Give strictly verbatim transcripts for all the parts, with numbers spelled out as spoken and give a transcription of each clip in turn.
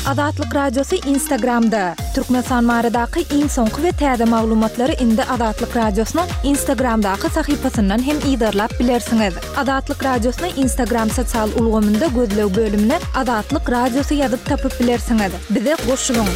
Adatlyk radiosu Instagramda. Türkmenistan maradaky iň soňky we täze maglumatlary indi Adatlyk radiosynyň Instagramdaky sahypasyndan hem ýydarlap bilersiňiz. Adatlyk radiosyny Instagram sosial ulgamynda gözlew bölümine Adatlyk radiosu ýazyp tapyp bilersiňiz. Bize goşulyň.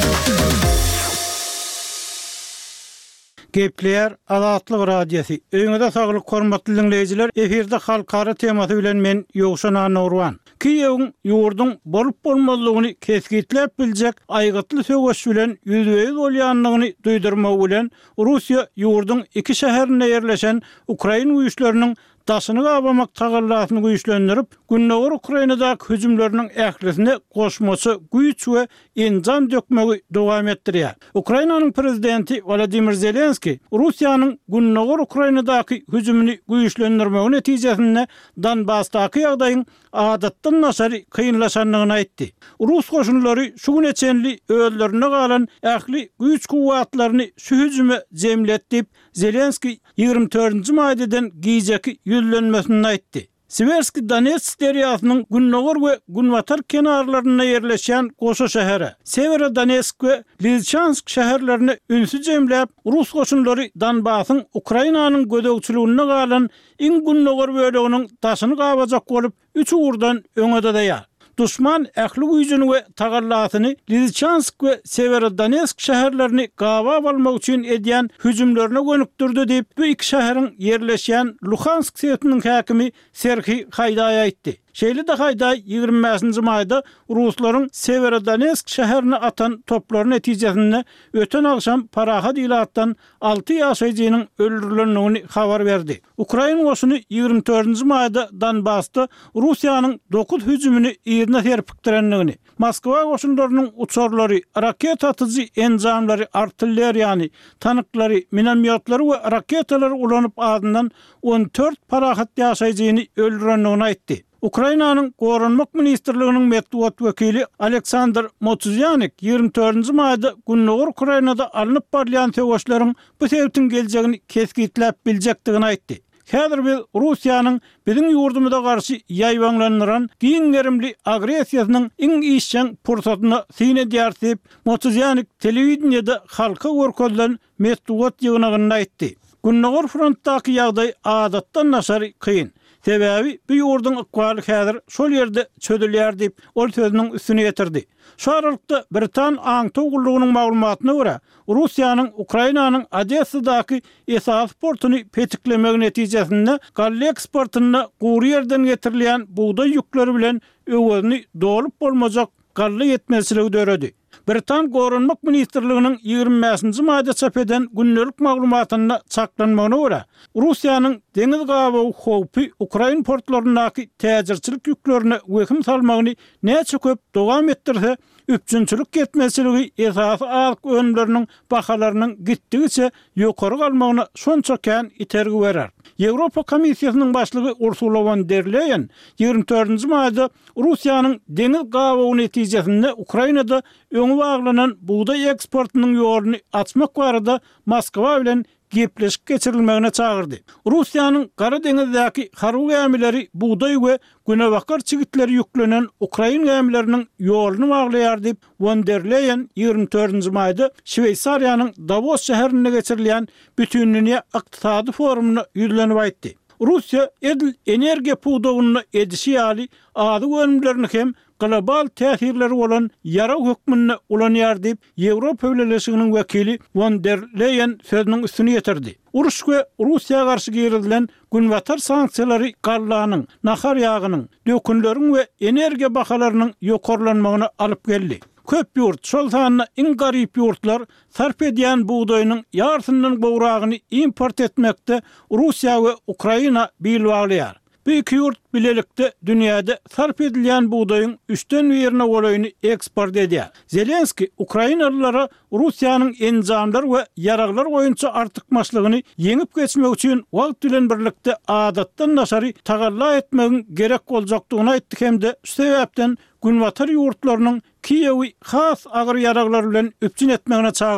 Gepler Adatlyk radiosu. Öňüňizde saglyk hormatly dinleýijiler, eferde halkara temasy bilen men Ýogşan Nurwan. Kiýewiň ýurdun bolup bolmalygyny kesgitläp biljek aýgatly söwgeç bilen ýüzbeýiz bolýanlygyny duýdurmak bilen Russiýa ýurdun iki şäherinde ýerleşen Ukraina güýçleriniň daşyny gabamak tagallasyny güýçlendirip, günnäger Ukrainadaky hüjümleriniň ählisine goşmasy güýç we enjam dökmegi dowam etdirýär. Ukrainanyň prezidenti Volodymyr Zelenski Russiýanyň günnäger Ukrainadaky hüjümini güýçlendirmegi netijesinde Donbassdaky ýagdaýyň adatdan naşary kynlaşanlygyny aýtdy. Rus goşunlary şu gün eçenli öýlerine galan ähli güýç kuwatlaryny şu hüjüme jemletip, Zelenski ýygrimi dördünji maýdan giýjeki ýüzlenmesini aýtdy. Siverski Donetsk deriýasynyň günnäger we günwatar kenarlaryna ýerleşen goşa şäheri, Severodonetsk we Lysychansk şäherlerini ünsü jemläp, Rus goşunlary Donbassyň Ukrainanyň gödökçiligine galan iň günnäger böleginiň daşyny gabajak bolup, üç uğurdan öňede daýar. Düşman ähli güýjüni we tagallasyny Lysychansk we Severodonetsk şäherlerini gaba almak üçin edýän hüjümlerine gönükdirdi diýip bu iki şäheriň ýerleşýän Luhansk şäheriniň häkimi Serhiy Hayday aýtdy. Şeýle de Hayday ýygrimi beşinji maýda Ruslaryň Severodonetsk şäherini atan toplar netijesinde öten akşam Parahat ilatdan alty ýaşaýjynyň öldürilendigini habar berdi. Ukraina goşuny ýygrimi dördünji maýda Donbassda Russiýanyň dokuz hüjümini ýerine serpikdirenligini, Moskwa goşunlarynyň uçarlary, raket atyjy enjamlary, artilleriýany, tanklary, minomyotlary we raketalary ulanyp adyndan on dört Parahat ýaşaýjyny öldürenligini aýtdy. Ukrainanyň Gorunmak ministrliginiň medeniýet wekili Aleksandr Motuzyanyk ýygrimi dördünji maýda günnäger Ukrainada alınıp barýan söwgeçleriň bu sebäpden geljegini kesgitläp biljekdigini aýtdy. Häzir biz Russiýanyň biziň ýurdumyza garşy ýaýwanlanýan giňerimli agresiýasynyň iň işçäň pursatyny syny diýerip, Motuzyanyk telewizionyada halka görkezlen medeniýet ýygnagyny aýtdy. Günnäger frontdaky ýagdaý adatdan naşary kyn. Sebäbi bu ýurdun ykbaly häzir şol ýerde çödülýär diýip ol sözüniň üstüne getirdi. Şu aralykda Britan aňty ugullygynyň maglumatyna görä, Russiýanyň Ukrainanyň Odessadaky esas portuny petiklemek netijesinde galle eksportyny gury ýerden getirilýän buğday ýükleri bilen öwrüni dolup bolmajak galle ýetmezligi döredi. Britan Gorunmak ministrliginiň ýygrimi beşinji maýda çap eden günnelik maglumatyna çaklanmagyna görä, Russiýanyň deňiz gabagy howpy Ukraina portlarynaky täzirçilik ýüklerini wehim salmagyny näçe köp dowam etdirse, üpçünçilik getmezligi esasy alyk önümleriniň bahalarynyň gitdigiçe ýokary galmagyna şonça kän itergi berer. Ýewropa Komissiýasynyň başlygy Ursula von der Leyen ýygrimi dördünji maýda Russiýanyň deňiz gabagy netijesinde Ukrainada öňe baglanan buğday eksportynyň ýoluny açmak barada Moskwa bilen gepleşik geçirilmegine çağırdı. Russiýanyň Gara deňizdäki harby gemileri buğday we günebakar çigitleri yüklenen Ukraina gemileriniň ýoluny baglaýar diýip von der Leyen ýygrimi dördünji maýda Şweýsariýanyň Davos şäherinde geçirilýän bütünlüğe ykdysady forumuna ýüzlenip aýtdy. Russiýa edil energiýa puwdagyny edişi ýaly ady önümlerini hem global täsirleri bolan ýara hökmüne ulanýar diýip Ýewropa Birleşiginiň wekili von der Leyen sözüniň üstüne getirdi. Uruş we Russiýa garşy gerilen günwatar sanksiýalary gallanyň, nahar ýagynyň, dökünleriň we energiýa bahalarynyň ýokarlanmagyna alyp geldi. Köp ýurt, şol sanyna iň garyp ýurtlar sarp edýän buğdaýynyň ýartyndan gowragyny import etmekde Russiýa we Ukraina bil baglaýar. Bu iki ýurt bilelikde dünýäde sarp edilýän buğdaýyň üçden birine golaýyny eksport edýär. Zelenski Ukrainalılara Russiýanyň enjamlar we ýaraglar goýunça artykmaçlygyny yeňip geçmek üçin wagt bilen birlikde adatdan naşary tagalla etmegiň gerek boljakdygyny aýtdy hemde şu sebäpden günwatar ýurtlarynyň Kiýewi has agyr ýaraglar bilen üpçün etmegine çağırdy.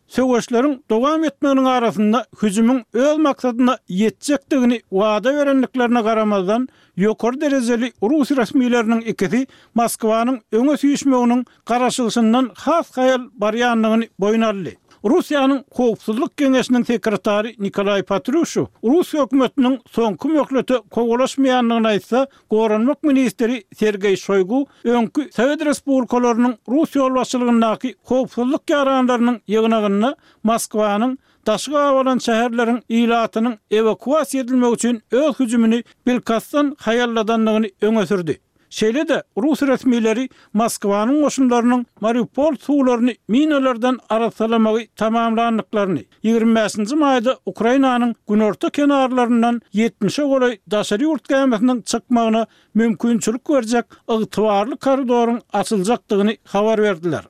söwüşleriň dowam etmeginiň arasynda hüjümüň öz maksadyna ýetjekdigini wada berenliklerine garamazdan ýokary derejeli Rus resmiýetleriniň ikisi Moskwanyň öňe süýşmeginiň garaşygysyndan has haýal barýanlygyny boýun aldy. Russiýanyň Howpsuzlyk Geňeşiniň sekretary Nikolay Patrushev Russiýa hökümetiniň soňky möhleti kowalaşmaýanlygyny aýtsa, Goranmak ministri Sergey Shoygu öňkü Sowet respublikalarynyň Russiýa başçylygyndaky howpsuzlyk ýaranlarynyň ýygnagyny Moskwanyň daşgy awalan şäherleriň ilatynyň evakuasiýa edilmegi üçin öz hüjümini bilkasdan haýalladanlygyny öňe sürdi. Şeýle-de Rus resmiýetleri Moskwanyň goşunlarynyň Mariupol suwlaryny minalardan arasalamagy tamamlandyklaryny, ýygrimi beşinji maýda Ukrainanyň günorta kenarlaryndan ýetmişe golay daşary ýurt kämesiniň çykmagyna mümkinçilik berjek ygtybarly korridoryň açyljakdygyny habar berdiler.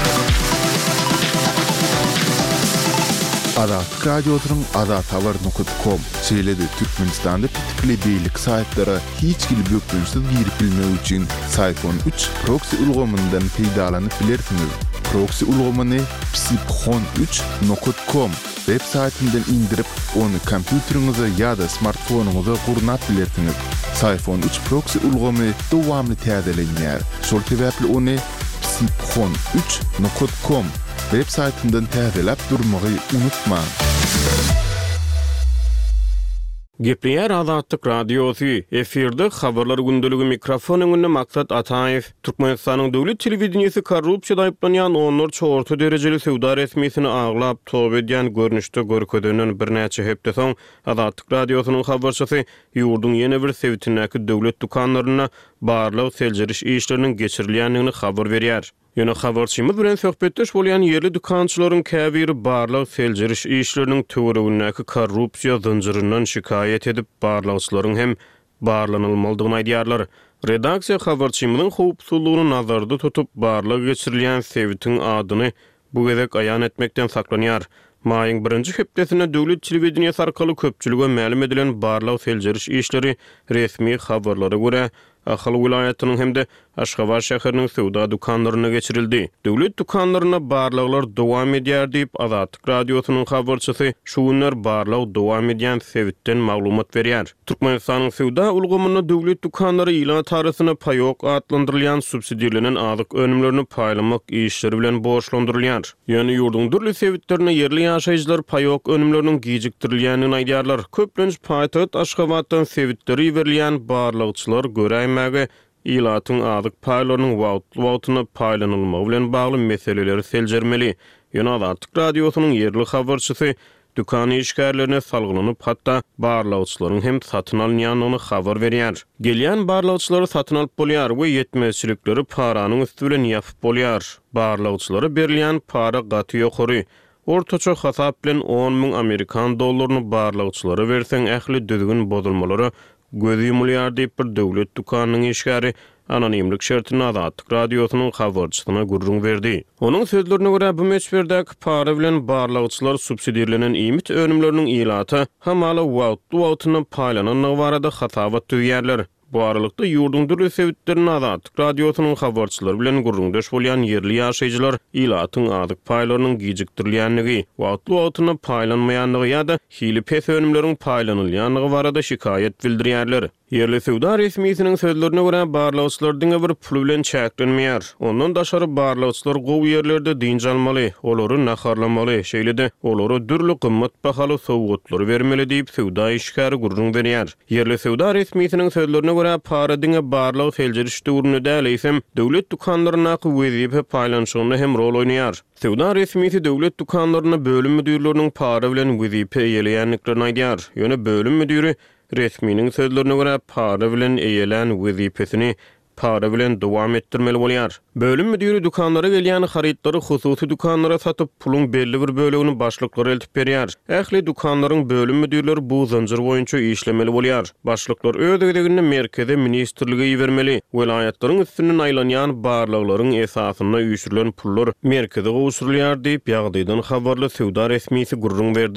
Adat radyosynyň adat habar nokta com şeýle-de Türkmenistanda pitikli beýlik saýtlary hiç gil bökünsiz girip bilmek üçin Sayfon üç proxy ulgamyndan peýdalanyp bilersiňiz. Proxy ulgamyny psipxon üç nokta com web saýtyndan indirip onu kompýuteriňize ýa-da smartfonuňyza gurnap bilersiňiz. Sayfon üç proxy ulgamy dowamly täzelenýär. Şol sebäpli onu psipxon üç nokta com web saýtyndan täzelep durmagy unutma. Gepleýär Azatlyk Radiosy. Eferde habarlar gündəligi mikrofon öňünde Maksat Ataýew. Türkmenistanyň döwlet telewizionyasy korrupsiýada aýplanýan onlar çorta derejeli sowda resmiýetini aglap top edýän görnüşde görkezenen birnäçe hepde soň Azatlyk Radiosynyň habarçysy ýurdun ýene bir sewitindäki döwlet dukanlaryna barlyk seljeriş işleriniň geçirilýändigini habar berýär. Ýöne habarçymyz bilen söhbetdeş bolýan ýerli dukançylaryň käbiri barlyk seljeriş işleriniň töweregindäki korrupsiýa zynjyrynyň şikaýet edip barlykçylaryň hem barlanylmalydygyny aýdýarlar. Redaksiýa habarçymyzyň howpsuzlygyny nazarda tutup barlyk geçirilýän sewitiň adyny bu gezek aýan etmekden saklanýar. Maýyň birinji hepdesine döwlet telewizionyasy arkaly köpçülige ma'lum edilen barlyk seljeriş işleri resmi habarlara görä Ahal vilayatynyň hemde Aşgabat şäheriniň sowda dukanlaryna geçirildi. Döwlet dukanlaryna barlyklar dowam edýär diýip Azatlyk Radiosynyň habarçysy şu günler barlyk dowam edýän sewitden maglumat berýär. Türkmenistanyň sowda ulgamyny döwlet dukanlary ilan tarasyna paýok adlandyrylýan subsidiýalenen azyk önümlerini paýlamak işleri bilen borçlandyrylýar. Ýöne ýurdun dürli sewitlerine yerli ýaşaýjylar paýok önümleriniň gijikdirilýänini aýdýarlar. Köplenç paýtagat Aşgabatdan sewitleri berilýän barlykçylar göräýmäge ilatyň azyk paýlarynyň wagtly paýlanylmagy bilen bagly meseleleri seljermeli. Ýöne Azatlyk Radiosynyň yerli habarçysy dukan işgärlerine salgylanyp hatda barlykçylaryň hem satyn alynýanyny habar berýär. Gelýän barlykçylary satyn alyp bolýar we ýetmezçilikleri paranyň üstü bilen ýapyp bolýar. Barlykçylary berilýän para gaty ýokary. Ortaça hasap bilen on ming Amerikan dollaryny barlykçylary berseň ähli düzgün bozulmalary gözi yumulýar diýip bir döwlet dukanynyň işgäri anonimlik şertini Azatlyk Radiosynyň habarçysyna gurrun berdi. Onuň sözlerine görä bu meçberdäki para bilen barlykçylar subsidiýalenen iýmit önümleriniň ilaty hamaly wagtly wagtyny paýlananyny barada hasabat tüýýärler. Bu aralykda ýurdun dürli sewitlerini Azatlyk Radiosynyň habarçylary bilen gurrundaş bolýan yerli ýaşaýjylar ilatyň azyk paýlarynyň gijikdirilýändigi, wagtly wagtyny paýlanmaýandygy ýa-da hili pes önümleriň paýlanylýandygy barada şikaýet bildirýärler. Yerli sowda resmiýetiniň sözlerine görä barlykçylar diňe bir pul bilen çäklenmeýär. Ondan daşary barlykçylar gowy ýerlerde dinç almaly, olary naharlamaly, şeýle-de olary dürli gymmat bahaly sowgatlar bermeli diýip sowda işgäri gurrun berýär. Yerli sowda resmiýetiniň sözlerine görä para diňe barlyk seljeriş döwrüne däleýsem, döwlet dukanlaryna wezife paýlanşygyna hem rol oýnaýar. Sowda resmiýeti döwlet dukanlaryna bölüm müdürleriniň para bilen wezife eýelýänliklerini aýdýar. Ýöne bölüm müdüri resmiýetiň sözlerine görä para bilen eýelen wezifesini para bilen dowam etdirmeli bolýar. Bölüm müdiri dukanlara gelýän harytlary hususy dukanlara satyp pulun belli bir bölegini başlyklary eltip berýär. Ähli dukanlaryň bölüm müdirleri bu zanjyr boýunça işlemeli bolýar. Başlyklar öz ödegini merkeze ministrlige ýermeli. Welayatlaryň üstünden aýlanýan barlyklaryň esasyna üýşürilen pullar merkeze gowşurulýar diýip ýagdaýdan habarly sowda resmiýeti gurrun berdi.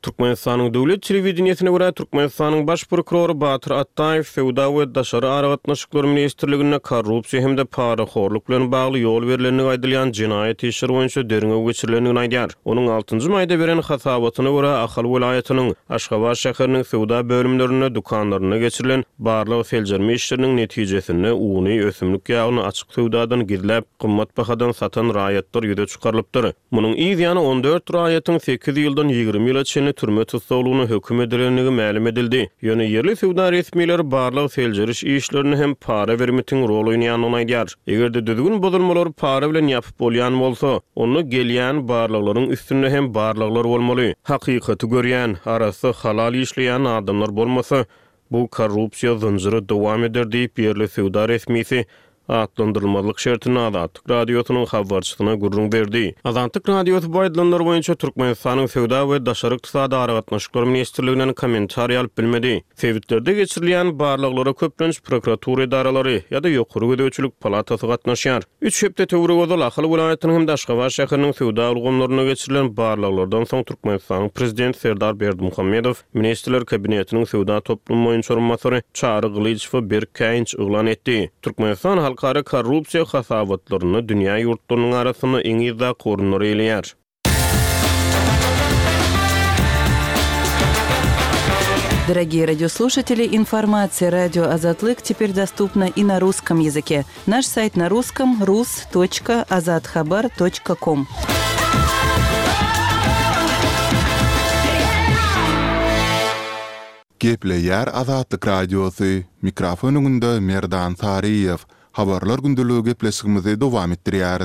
Türkmenistanyň döwlet telewizionysyna görä Türkmenistanyň baş prokuroru Batyr Attaýew Sewda we Daşary Aragatnaşyklar ministrligine korrupsiýa hemde paraxorluk bilen bagly ýol berilenini aýdylýan jinaýat işleri boýunça deriňe geçirilenini aýdýar. Onuň altynjy maýda beren hasabatyna görä Ahal welaýatynyň Aşgabat şäheriniň Sewda bölümlerine, dukanlaryna geçirilen barlyk seljerme işleriniň netijesinde uny ösümlik ýagyny açyk sewdadan girilip gymmat bahadan satan raýatlar ýüze çykarylypdyr. Munyň ýa-ni on dört raýatyň sekiz ýyldan ýygrimi ýyla türme tutsauluğunu hüküm edilenliği ma'lum edildi. Yöne yerli sewda resmileri barlyk seljeriş işlerini hem para vermetiň rol oýnaýanyny aýdýar. Egerde düzgün bozulmalar para bilen ýapyp bolýan bolsa, onu gelýän barlyklaryň üstünde hem barlyklar bolmaly. Hakykaty görýän, arasy halal işleýän adamlar bolmasa, bu korrupsiýa zynjyry dowam eder diýip yerli sewda resmisi atlandyrylmalyk şertini Azatlyk radiosynyň habarçysyna gurrun berdi. Azatlyk radiosy baýdanlar boýunça Türkmenistanyň Sewda we Daşary ykdysady aragatnaşyklar ministrliginden kommentariýa alyp bilmedi. Sewitlerde geçirilýän barlyklara köplenç prokuratura idaralary ýa-da ýokary gödäwçilik palatasy gatnaşýar. Üç hepde töwre bozul Ahal welaýatynyň hem Aşgabat şäheriniň Sewda ulgamlaryna geçirilen barlyklardan soň Türkmenistanyň prezident Serdar Berdimuhammedow ministrler kabinetiniň Sewda toplum boýunça orunmasary Çary Gylyçow bir käýinç oglan etdi. Türkmenistan halkara korrupsiýa hasabatlaryny dünýä ýurtlarynyň arasyna iň ýyda korunur eýleýär. Дорогие радиослушатели, информация «Радио Азатлык» теперь доступна и на русском языке. Наш сайт на русском – рус точка азатхабар точка ком. Gepleýär Azatlyk radiosy, mikrofonunda Merdan Sariýew. Habarlar gündülügi gepleşigimizi dowam etdirýäris.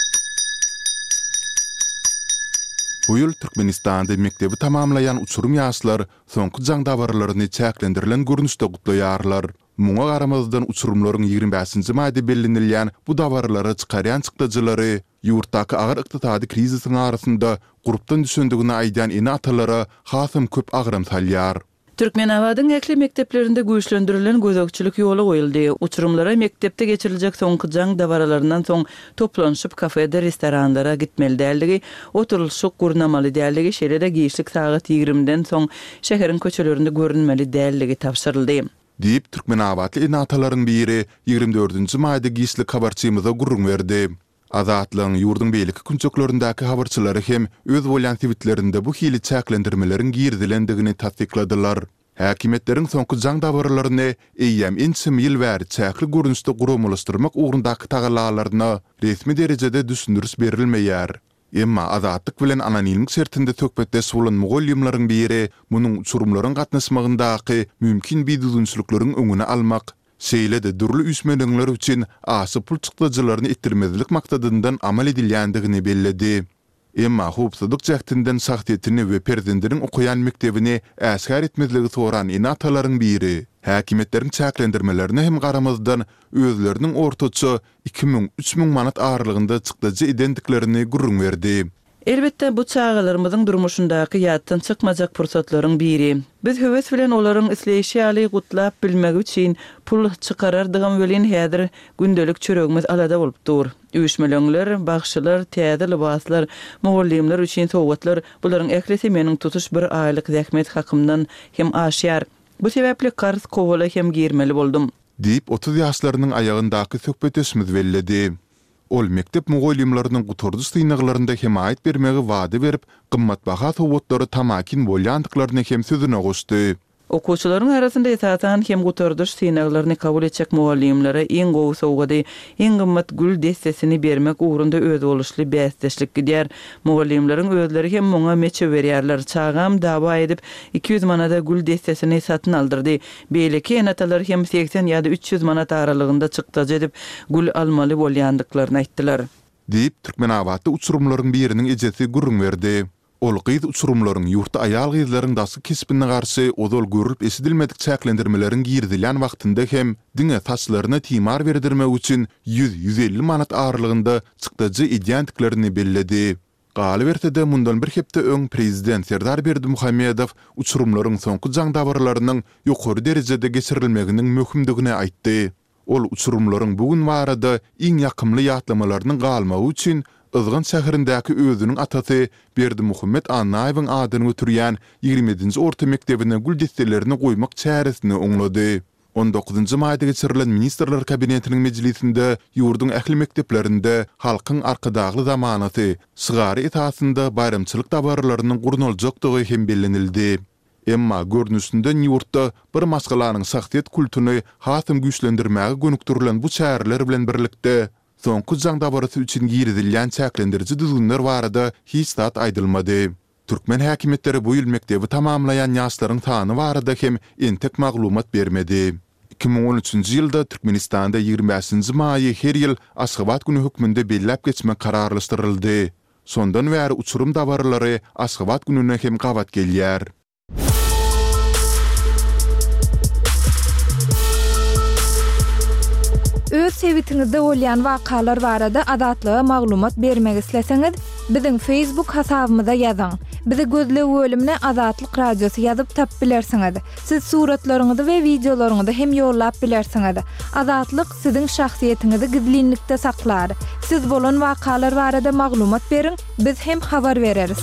Bu ýyl Türkmenistanda mektebi tamamlayan uçurum ýaşlar soňky jaň dawarlaryny çäklendirilen görnüşde gutlaýarlar. Muňa garamazdan uçurumlaryň ýygrimi beşinji maýda bellenilýän bu dawarlary çykarýan çykdyjylary ýurtdaky agyr ykdysady krizisiň arasynda gurupdan düşendigini aýdan ene atalara hasam köp agyram salýar. Türkmenabadyň ekli mekteplerinde güýçlendirilen gözökçilik ýoly goýuldy. Uçurumlara mektepde geçiriljek soňky jaň dawarlaryndan soň toplanşyp kafede, restoranlara gitmeli däldigi, oturulşyk gurnamaly däldigi, şeýle-de giýişlik sagat ýygriminden soň şäheriň köçelerinde görünmeli däldigi tapşyryldy. Diýip Türkmenabatly ene atalaryň biri ýygrimi dördünji maýda giýişlik habarçymyza gurrun berdi. Azatlyň ýurdun beýleki künçeklerindäki habarçylary hem öz bolýan tweetlerinde bu hili çäklendirmeleriň girdilendigini tasdikladylar. Häkimetleriň soňky jaň dawarlaryny eýýäm inçim ýyl bäri çäkli görnüşde gurumlaşdyrmak ugrundaky tagallalaryna resmi derejede düşündürüş berilmeýär. Emma azatlyk bilen anonimlik şertinde tökbetde bolan mugallimlaryň biri munyň uçurumlaryň gatnaşmagyndaky mümkin biduýunçlyklaryň öňüne almak, şeýle-de durly üsmeliňler üçin asy pul çykdyjylaryny ittirmezlik maksadyndan amal edilýändigini belledi. Emma howpsuzlyk jähtinden sagtyetini we perzendleriň okuyan mektebini äsgär etmezligi soran ene atalaryň biri häkimetleriň çäklendirmelerini hem garamazdan özleriniň ortaça iki miň üç miň manat ağırlygynda çykdyjy edendiklerini gurrun berdi. Elbette bu çağalarımızın durmuşundaky ýatdan çykmajak pursatlaryň biri. Biz höwes bilen olaryň isleýişi ýaly gutlap bilmek üçin pul çykarardygan welin häzir gündelik çöregimiz alada bolup dur. Üýşmeleňler, bagşylar, täze libaslar, mugallimler üçin sowgatlar bularyň eklesi meniň tutuş bir aýlyk zähmet hakymdan hem aşýar. Bu sebäple kars kowaly hem girmeli boldum. Diýip otuz ýaşlarynyň aýagyndaky söhbetimiz belledi. Ol mektep mugallimlarynyň guturdy syňaglarynda hem aýt bermegi wada berip, gymmatbaha sowgatlary tamakin bolýandyklaryny hem sözüne goşdy. Okuwçylaryň arasynda esasy hem guturdyş syňaglaryny kabul etjek mugallimlere iň gowy sowgady, iň gymmat gül destesini bermek ugrunda öz boluşly bäsdeşlik gidýär. Mugallimleriň özleri hem muňa meçe berýärler. Çağam dawa edip iki yüz manata gül destesini satyn aldyrdy. Beýleki enatalar hem seksen ýa-da üç yüz manat aralygynda çykdyjy edip gül almaly bolýandyklaryny aýtdylar. Diýip Türkmenabatda uçurumlaryň biriniň ejesi gurrun berdi. Ol gyz uçurumlaryň ýurtda aýal gyzlaryň dasy kesbine garşy odol görülip esidilmedik çäklendirmeleriň girdilen wagtynda hem diňe taşlaryna timar berdirmek üçin yüz yüz elli manat ağırlygynda çykdyjy edýändiklerini belledi. Galy bertede mundan bir hepde öň prezident Serdar Berdimuhammedow uçurumlaryň soňky jaň dawarlarynyň ýokary derejede geçirilmeginiň möhümdigini aýtdy. Ol uçurumlaryň bugün barada iň ýakymly ýatlamalarynyň galmagy üçin Izgın şäherindäki özünün atasy Berdimuhammed Anaýewiň adyny götürýän ýigrimedinji orta mekdebine gül destelerini goýmak çäresini oňlady. on dokuzunçy maýda geçirilen Ministrler Kabinetiniň mejlisinde ýurdun ähli mekteplerinde halkyň arkadagly zamanasy sygary etasynda bayramçylyk dabarlarynyň gurunuljakdygy hem bellenildi. Emma görnüşinde ýurtda bir maşgalanyň şahsiýet kulturyny hasym güýçlendirmäge gönükdirilen bu çäreler bilen birlikde soňky jaň dabarasy üçin girizilýän çäklendiriji düzgünler barada hiç zat aýdylmady. Türkmen häkimetleri bu ýyl mektebi tamamlayan ýaşlaryň sany barada hem entek maglumat bermedi. iki ming on üçünçi ýylda Türkmenistanda ýygrimi beşinji maýy her ýyl Aşgabat güni hökmünde belläp geçmek kararlaşdyryldy. Sondan bäri uçurum dabarlary Aşgabat gününe hem gawat gelýär. Öz sebitiňizde bolýan wakalar barada adatlyga maglumat bermek isleseňiz, biziň Facebook hasabymyza ýazyň. Bizi gözlegi bölümine Azatlyk Radiosu ýazyp tap bilersiňiz. Siz suratlaryňyzy we videolaryňyzy hem ýollap bilersiňiz. Azatlyk siziň şahsiýetiniňizi gizlinlikde saklar. Siz bolan wakalar barada maglumat beriň, biz hem habar bereriz.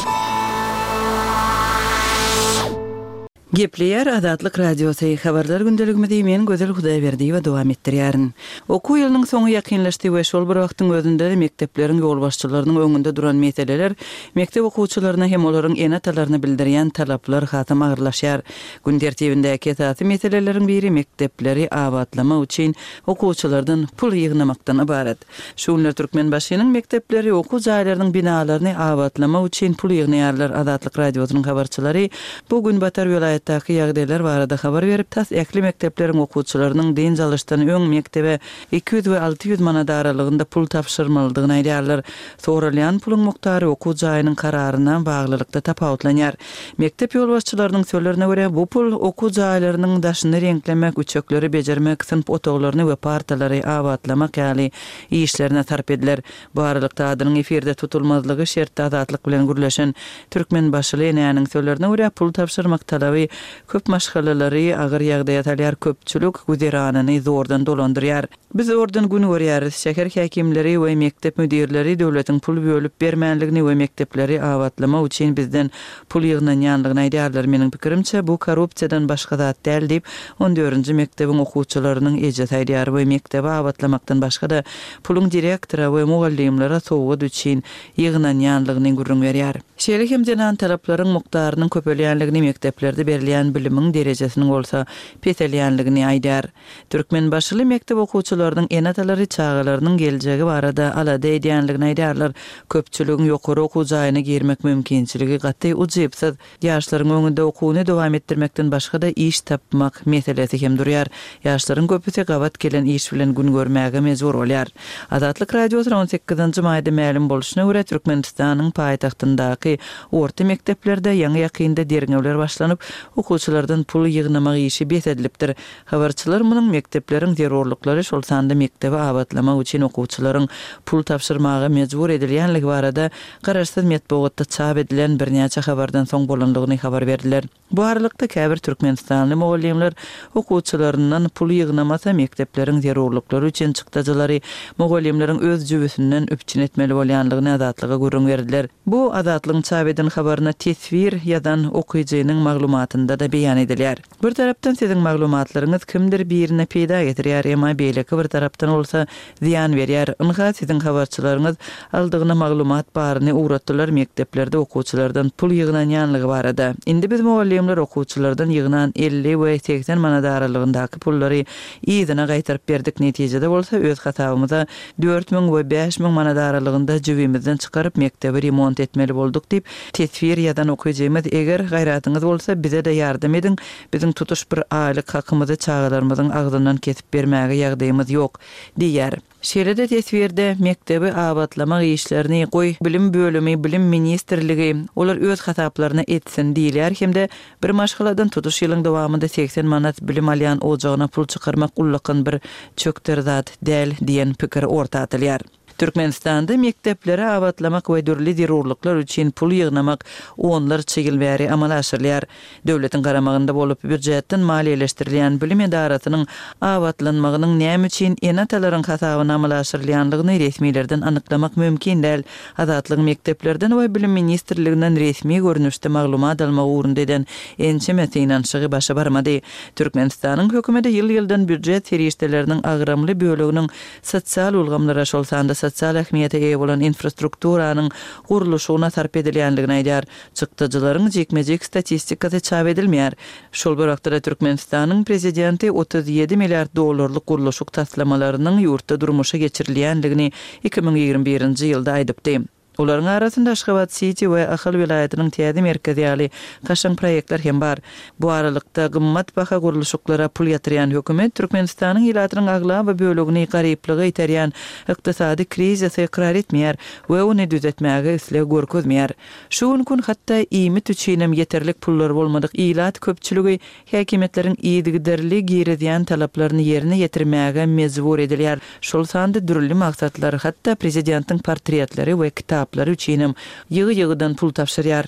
Gepleyer Azatlyk Radiosu habarlar gündeligimizde men gözel Hudaýberdi we dowam etdirýärin. Oku ýylynyň soňy ýakynlaşdy we şol bir wagtyň özünde mektepleriň ýol başçylarynyň öňünde duran meseleler mektep okuwçylaryna hem olaryň enatalaryny bildirýän talaplar hatam agyrlaşýar. Gün tertibindäki esasy meseleleriň biri mektepleri abatlama üçin okuwçylardan pul ýygnamakdan ibaret. Şunlar Türkmen başynyň mektepleri oku jaýlarynyň binalaryny abatlama üçin pul ýygnaýarlar. Azatlyk Radiosynyň habarçylary bu gün Batar ýolaýatdaky ýagdaýlar barada habar berip, tas ähli mektepleriň okuwçylarynyň deň jalyşdan öň mektebe iki yüz we alty yüz manat aralygynda pul tapşyrmalydygyny aýdýarlar. Soralýan puluň muktary okuw jaýynyň kararyna baglylykda tapawutlanýar. Mektep ýolbaşçylarynyň sözlerine görä, bu pul okuw jaýlarynyň daşyny renklemek, üçekleri bejermek, sınıf otoglaryny we partalary abatlamak ýaly işlerine sarp ediler. Bu aralykda adynyň efirde tutulmazlygy şertde azatlyk bilen gürleşen Türkmen başly näňiň sözlerine görä, pul tapşyrmak talaby köp maşgalalary agyr ýagdaýatlar köpçülük güzeranyny zordan dolandyrýar. Biz ordan gün görýäris, şäher häkimleri we mektep müdirleri döwletiň pul bölüp bermänligini we mektepleri abatlama üçin bizden pul ýygnanýanlygyny aýdýarlar. Meniň pikirimçe bu korrupsiýadan başga zat däl diýip on dördünçi mektebiň okuwçylarynyň ejet aýdýar we mektebi abatlamakdan başga da puluň direktora we mugallimlere sowgat üçin ýygnanýanlygyny gurrun berýär. Şeýle hem janan talaplaryň mukdarynyň köpelýänligini mekteplerde berilýän bilimiň derejesiniň bolsa petelýänligini aýdýar. Türkmen başly mektep okuwçylarynyň enatalary çağalarynyň geljegi barada alada edýänligini aýdýarlar. Köpçüligiň ýokary okuw jaýyna girmek mümkinçiligi gatty ujypsyz. Ýaşlaryň öňünde okuwny dowam etdirmekden başga da iş tapmak meselesi hem durýar. Ýaşlaryň köpüsi gawat gelen iş bilen gün görmäge mejbur bolýar. Azatlyk Radiosu on sekizinçi maýda ma'lum boluşyna görä, Türkmenistanyň paýtagtyndaky orta mekteplerde ýaňy ýakynda derňewler başlanyp, okuwçylardan pul ýygnamak işi besedilipdir. Habarçylar munyň mektepleriň zerurlyklary şol sanda mektebe abatlamak üçin okuwçylaryň pul tapşyrmagy mejbur edilýänligi barada garaşsyz metbuatda çap edilen birnäçe habardan soň bolanlygyny habar berdiler. Bu aralykda käbir Türkmenistanly mugallimler okuwçylaryndan pul ýygnamasa mektepleriň zerurlyklary üçin çykdajylary mugallimleriň öz jübüsünden üpçün etmeli bolýanlygyny azatlyga gurrun berdiler. Bu azatlygyň çap eden habaryna tesvir ýadan okuwjynyň maglumatynda da beýan edilýär. Bir tarapdan siziň maglumatlaryňyz kimdir birine peýda getirýär, emma beýleki bir tarapdan bolsa ziýan berýär. Ynha siziň habarçylaryňyz aldygyna maglumat baryny uğratdylar mekteplerde okuwçylardan pul ýygnanýanlygy barada. Indi biz mugallimler okuwçylardan ýygnan elli we seksen manat aralygyndaky pullary ýygyna gaýtaryp berdik. Netijede bolsa öz hasabymyza dört miň we beş miň manat aralygynda jübimizden çykaryp mektebi remont etmeli bolduk diýip tesvir ýadan okuwjymyz eger gaýratyňyz bolsa bize de ýardam edin. Biziň tutuş bir aýlyk hakymyzy çağalarymyzyň agdyndan kesip bermäge ýagdaýymyz ýok diýär. Şeýle-de tesvirde mektebi abatlamak işlerini goý bilim bölümi, bilim ministrligi olar öz hasaplaryna etsin diýilýär. Hemde bir maşgaladan tutuş ýylyň dowamında seksen manat bilim alýan ojagyna pul çykarmak ullakyn bir çökter zat däl diýen pikir orta atylýar. Türkmenistanda mekteplere abatlamak we dürli dirurluklar üçin pul ýygnamak onlar çegil bäri amal aşyrýar. Döwletiň garamagynda bolup büdjetden maliýeleşdirilýän bilim edaratynyň abatlanmagynyň näme üçin enatalaryň hasabyna amal aşyrylýanlygyny resmilerden anyklamak mümkin däl. Azatlyk mekteplerden we bilim ministrliginden resmi görnüşde maglumat almak ugrunda eden ençe metinançygy başa barmady. Türkmenistanyň hökümeti ýyl-ýyldan büdjet ferişdeleriniň agramly bölüginiň sosial ulgamlara şolsanda sosial ähmiýete eýe bolan infrastrukturanyň guruluşyna sarp edilýänligini aýdýar. Çykdyjylaryň jekmejek statistikasy çap edilmeýär. Şol wagtda Türkmenistanyň prezidenti otuz ýedi milliard dollarlyk guruluşyk taslamalarynyň ýurtda durmuşa geçirilýänligini iki ming ýigirme birinji ýylda aýdypdy. Olaryň arasynda Aşgabat City we Ahal vilayatynyň täze merkezi ýaly gaşaň proýektler hem bar. Bu aralykda gymmat baha guruluşyklara pul ýatyrýan hökümet Türkmenistanyň ýylatynyň agla we bölügini garyplygy ýetirýän ykdysady krizisy ikrar etmeýär we ony düzeltmäge isleg görkezmeýär. Şu gün hatda iýmit üçinem ýeterlik pullar bolmadyk ýylat köpçüligi häkimetleriň ýygyderli giredýän talaplaryny ýerine ýetirmäge mezbur edilýär. Şol sanda dürli maksatlar hatda prezidentiň portretlary we kitap Lar üçinem ýygy-ýygydan pul tapşyrýar.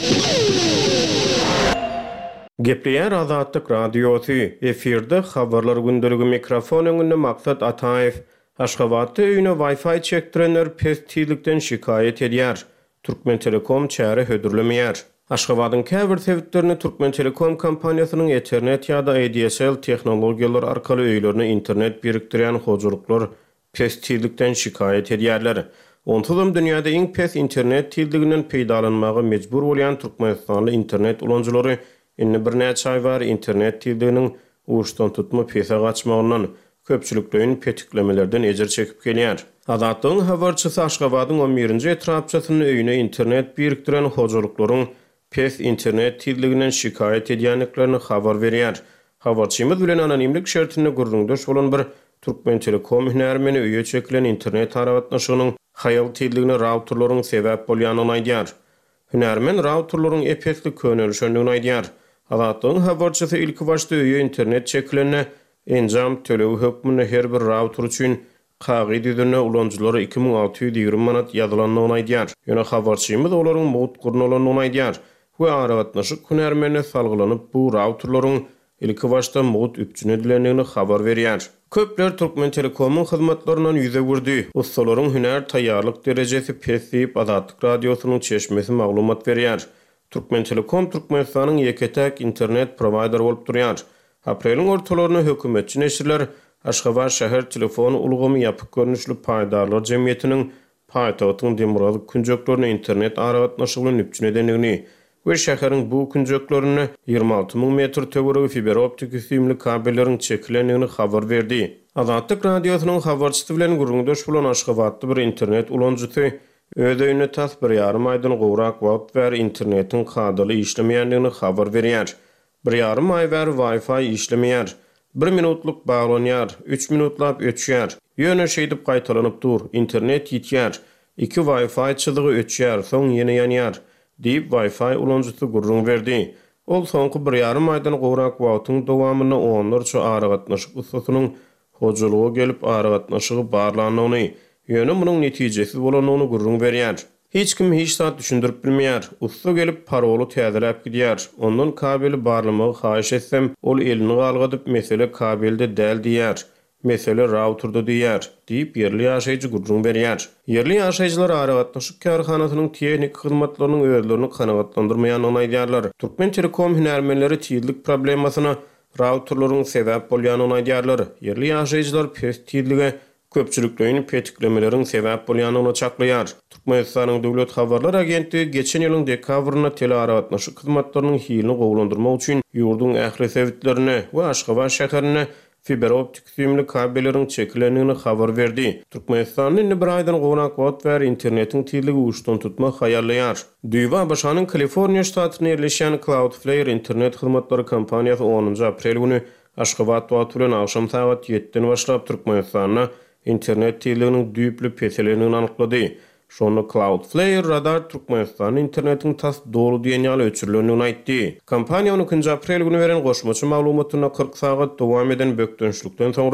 Gepleýär Azatlyk radiosy efirde habarlar gündeligi mikrofon öňünde Maksat Ataýew Aşgabatda öýüne Wi-Fi çekdirenler pestilikden şikayet edýär. Türkmen Telekom çäre hödürlemeýär. Aşgabatyň käbir sebitlerini Türkmen Telekom kompaniýasynyň Ethernet ýa-da A D S L tehnologiýalar arkaly öýlerine internet birikdirýän hojuluklar pestilikden şikayet edýärler. Ontudum dünýäde iň pes internet tildiginden peýdalanmagy mejbur bolýan Türkmenistanly internet ulanjylary inni bir näçe aý bar internet tildiginiň uçdan tutma pese gaçmagyndan köpçüliklerin petiklemelerden ejir çekip gelýär. Azatlygyň habarçysy Aşgabatyň on birinji etrapçasynyň öýüne internet birikdiren hojuluklaryň pes internet tildiginden şikayet edýänliklerini habar berýär. Habarçymyz bilen anonimlik şertine gurrundaş bolan bir Türkmen Telekom hünärmeni öýe çekilen internet arabatnaşygynyň hayal tildigini routerlaryň sebäp bolýanyny aýdýar. Hünärmen routerlaryň epesli könelişendigini aýdýar. Azatlygyň habarçysy ilki başda öýe internet çekilene enjam tölew hökmüne her bir router üçin kagy düzene ulanjylary iki ming alty ýüz ýigirme manat ýazylanlygyny aýdýar. Ýöne habarçymyz olaryň mowut gurnalanyny aýdýar. Bu arabatnaşyk hünärmene salgylanyp bu routerlaryň ilki başda mowut üpçüne dilendigini habar berýär. Köpler Türkmen Telekom'un hyzmatlarynyň ýüze gurdy. Ustalaryň hünär taýýarlyk derejesi pesip Azatlyk radiosynyň çeşmesi maglumat berýär. Türkmen Telekom Türkmenistanyň ýeketek internet provider bolup durýar. Apreliň ortalaryna hökümetçi neşirler Aşgabat şäher telefon ulgamy ýapyk görnüşli paýdarlar jemgyýetiniň paýtagtyň Demirol künjeklerini internet aragatnaşygynyň üpçüne denigini we şäheriň bu künjeklerini ýygrima alty ming metr töweregi fiber optik üstünli kabelleriň çekilenligini habar berdi. Azatlyk radiosynyň habarçysy bilen gurrundaş bolan Aşgabatly bir internet ulanjysy öz öýüne tas bir ýarym aýdan gowrak wagt ber internetiň kadaly işlemeýänligini habar berýär. Bir ýarym aý ber Wi-Fi işlemeýär. bir minutluk bağlanýar, üç minutlap ötýär. Ýöne şeýdip gaýtalanyp dur, internet ýitýär. iki Wi-Fi çyzygy ötýär, soň ýene ýanýar. Diýip Wi-Fi ulanjysy gurrun berdi. Ol soňky bir ýarym aýdan gowrak wagtyň dowamyny onlarça aragatnaşyk ustasynyň hojulugy gelip aragatnaşygy barlanyny, ýöne munyň netijesi bolanyny gurrun berýär. Hiç kim hiç saat düşündürüp bilmeýär. Usta gelip parolu täzeläp gidýär. Ondan kabeli barlamagy haýyş etsem, ol elini galgadyp mesele kabelde däl diýär. Mesele routerda diýär, diýip ýerli ýaşaýjy gurrun berýär. Ýerli ýaşaýjylar aragatnaşyk karhanasynyň tehnik hyzmatlarynyň özlerini kanagatlandyrmaýanyny aýdýarlar. Türkmen Telekom hünärmenleri tiýillik problemasyna routerlaryň sebäp bolýanyny aýdýarlar. Ýerli ýaşaýjylar pes tiýilligi köpçülüklerini petiklemelerin sebäp bolýanyny çaklaýar. Türkmenistanyň döwlet habarlar agentligi geçen ýylyň dekabryna telearagatnaşyk hyzmatlarynyň hilini gowlandyrmak üçin ýurdun ähli sebitlerini we Aşgabat şäherine fiber optik üstünli kabelleriň çekilenligini habar berdi. Türkmenistanyň bir aýdan gowrak wagt ber internetiň tiýilligi uçdan tutmak haýarlaýar. Düýba başanyň Kaliforniýa ştatyna ýerleşen Cloudflare internet hyzmatlary kompaniýasy onunji aprel güni Aşgabat wagt bilen akşam saat ýetiden başlap Türkmenistanyň internet tiýilliginiň düýpli peselerini anyklady. Şonu Cloudflare radar Türkmenistan internetiň tas dolu diýen ýaly öçürilendigini aýtdy. Kompaniýa ony aprel güni beren goşmaçy maglumatyna kırk sagat dowam eden bökdönçlükden soňra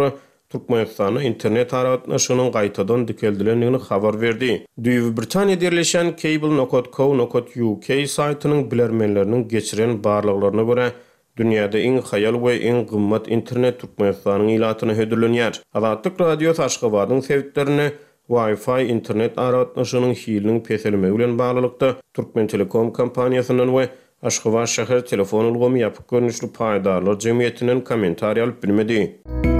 Türkmenistanyň internet aratnaşynyň gaýtadan dikeldilendigini habar berdi. Düýbi Britaniýa derleşen cable nokta co nokta u k saýtynyň bilermenleriniň geçiren barlyklaryna görä, dünýäde iň haýal we iň gymmat internet Türkmenistanyň ilatyny hödürlenýär. Azatlyk radio Aşgabatyň sebitlerini Wi-Fi internet aratnaşynyň hiliniň peselmegi bilen baglykda Türkmen Telekom kompaniýasynyň we Aşgabat şäher telefon ulgamy ýapyk görnüşli paýdarlar jemgyýetiniň kommentariýa alyp bilmedi.